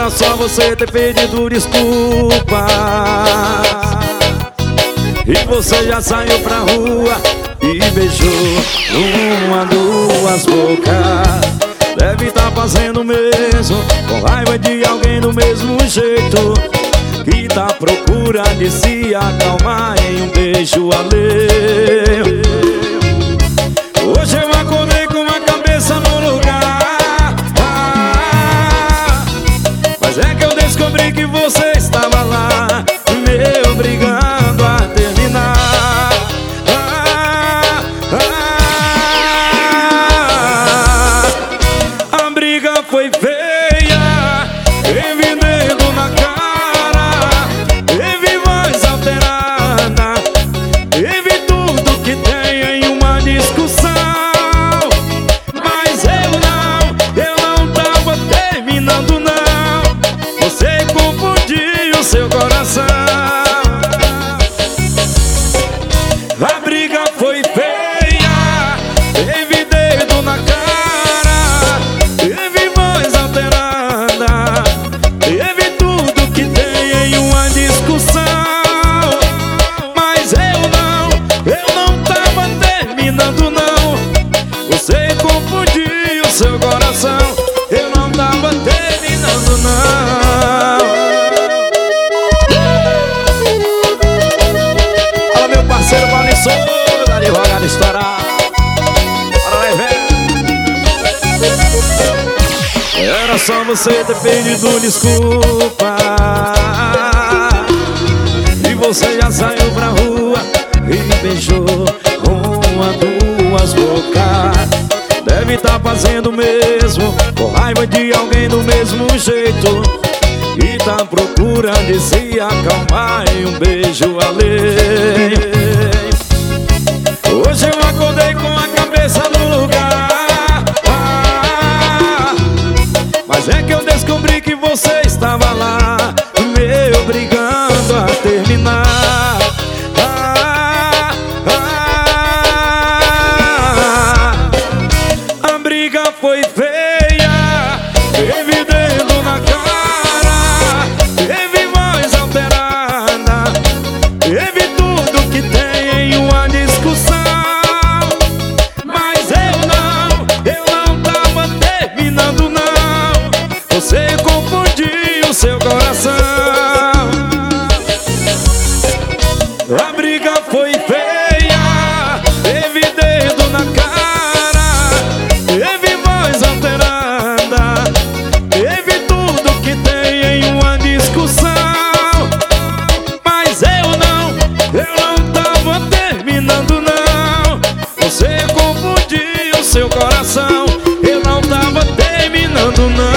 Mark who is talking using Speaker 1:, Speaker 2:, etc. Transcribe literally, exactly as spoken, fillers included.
Speaker 1: Era só você ter pedido desculpa e você já saiu pra rua e beijou uma, duas bocas. Deve tá fazendo o mesmo, com raiva de alguém do mesmo jeito, que tá à procura de se acalmar em um beijo alheio. Hoje eu acordei com a cabeça no lugar, ah, mas é que eu descobri que você estava lá, me obrigando a terminar. ah, ah, A briga foi feia, teve dedo na cara, teve voz alterada, teve tudo que tem em uma discussão. Mas eu não, eu não tava terminando não. Você confundiu seu coração. A briga foi feia, teve dedo na cara, teve voz alterada, teve tudo que tem em uma discussão. Mas eu não, eu não tava terminando não. Você confundiu seu coração. Eu não tava terminando não. Fala meu parceiro Paulinho Souza, da advogada estourar. Bora lá, velho. Era só você ter pedido desculpa e você já saiu pra rua e beijou uma, duas bocas. Deve tá fazendo o mesmo, com raiva de alguém do mesmo jeito, e tá à procura de se acalmar em um beijo alheio. Hoje eu acordei com a cabeça no lugar, ah, mas é que eu descobri que você estava lá, me obrigando a terminar. ah, ah, A briga foi feia, teve dedo na cara, teve voz alterada, teve tudo que tem em uma discussão. Mas eu não, eu não tava terminando não. Você confundiu seu coração. A briga foi feia, teve dedo na cara, teve voz alterada, teve tudo que tem em uma discussão. Mas eu não, eu não tava terminando não. Você confundiu seu coração. Eu não tava terminando não.